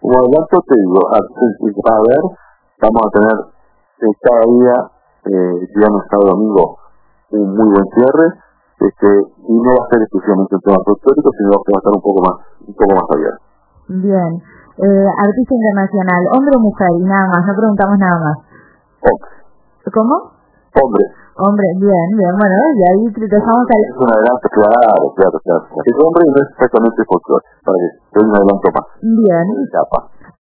Como adelanto te digo, a ver, vamos a tener cada día, viernes, sábado, domingo, un muy buen cierre, y no va a ser exclusivamente un tema folclórico, sino que va a estar un poco más abierto. Bien. Artista internacional, hombre o mujer, y nada más, no preguntamos nada más. Hombre. ¿Cómo? Hombre. Hombre, bien, bueno, y ahí te dejamos al... Es un adelanto, claro. Es hombre y no es exactamente folclore, para que te doy un adelanto más. Bien. Etapa.